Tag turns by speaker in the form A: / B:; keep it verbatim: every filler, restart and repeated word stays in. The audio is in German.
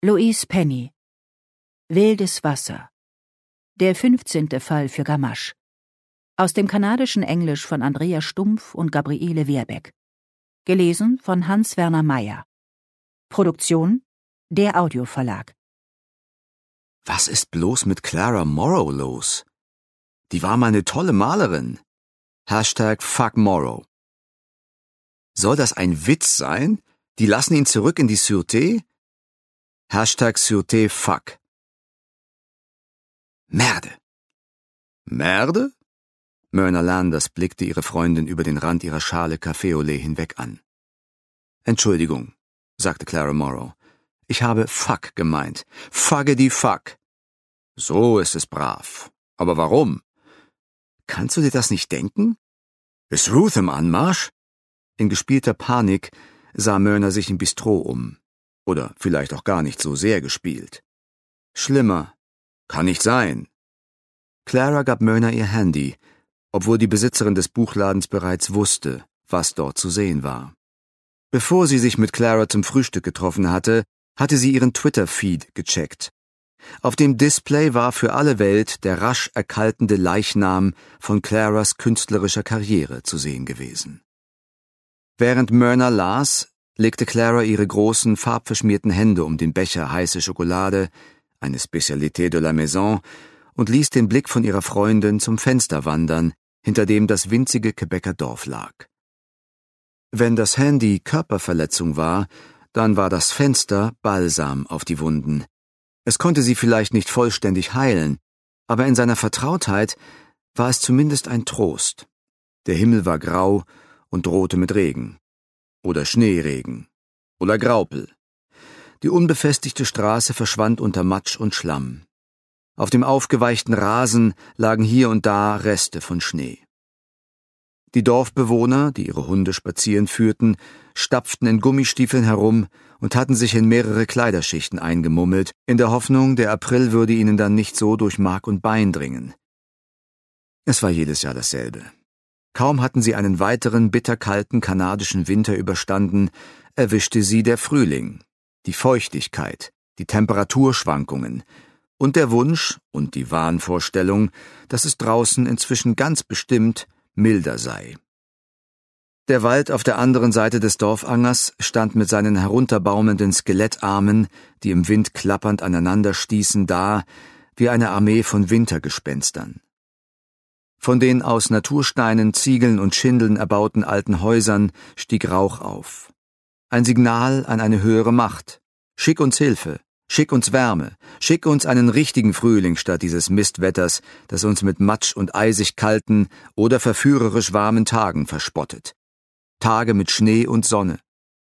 A: Louise Penny. Wildes Wasser. Der fünfzehnte Fall für Gamache. Aus dem kanadischen Englisch von Andrea Stumpf und Gabriele Wehrbeck. Gelesen von Hans-Werner Meyer. Produktion: der Audioverlag.
B: Was ist bloß mit Clara Morrow los? Die war mal eine tolle Malerin. Hashtag Fuck Morrow. Soll das ein Witz sein? Die lassen ihn zurück in die Sûreté? Hashtag Sûreté Fuck. Merde. Merde? Myrna Landers blickte ihre Freundin über den Rand ihrer Schale Café au lait hinweg an. Entschuldigung, sagte Clara Morrow. Ich habe Fuck gemeint. Fugge die Fuck. So ist es brav. Aber warum? Kannst du dir das nicht denken? Ist Ruth im Anmarsch? In gespielter Panik sah Myrna sich im Bistro um. Oder vielleicht auch gar nicht so sehr gespielt. Schlimmer. Kann nicht sein. Clara gab Myrna ihr Handy, obwohl die Besitzerin des Buchladens bereits wusste, was dort zu sehen war. Bevor sie sich mit Clara zum Frühstück getroffen hatte, hatte sie ihren Twitter-Feed gecheckt. Auf dem Display war für alle Welt der rasch erkaltende Leichnam von Claras künstlerischer Karriere zu sehen gewesen. Während Myrna las, legte Clara ihre großen, farbverschmierten Hände um den Becher heiße Schokolade, eine Spécialité de la Maison, und ließ den Blick von ihrer Freundin zum Fenster wandern, hinter dem das winzige Quebecer Dorf lag. Wenn das Handy Körperverletzung war, dann war das Fenster Balsam auf die Wunden. Es konnte sie vielleicht nicht vollständig heilen, aber in seiner Vertrautheit war es zumindest ein Trost. Der Himmel war grau und drohte mit Regen. Oder Schneeregen. Oder Graupel. Die unbefestigte Straße verschwand unter Matsch und Schlamm. Auf dem aufgeweichten Rasen lagen hier und da Reste von Schnee. Die Dorfbewohner, die ihre Hunde spazieren führten, stapften in Gummistiefeln herum und hatten sich in mehrere Kleiderschichten eingemummelt, in der Hoffnung, der April würde ihnen dann nicht so durch Mark und Bein dringen. Es war jedes Jahr dasselbe. Kaum hatten sie einen weiteren bitterkalten kanadischen Winter überstanden, erwischte sie der Frühling, die Feuchtigkeit, die Temperaturschwankungen und der Wunsch und die Wahnvorstellung, dass es draußen inzwischen ganz bestimmt milder sei. Der Wald auf der anderen Seite des Dorfangers stand mit seinen herunterbaumelnden Skelettarmen, die im Wind klappernd aneinander stießen, da wie eine Armee von Wintergespenstern. Von den aus Natursteinen, Ziegeln und Schindeln erbauten alten Häusern stieg Rauch auf. Ein Signal an eine höhere Macht. Schick uns Hilfe, schick uns Wärme, schick uns einen richtigen Frühling statt dieses Mistwetters, das uns mit Matsch und eisig kalten oder verführerisch warmen Tagen verspottet. Tage mit Schnee und Sonne,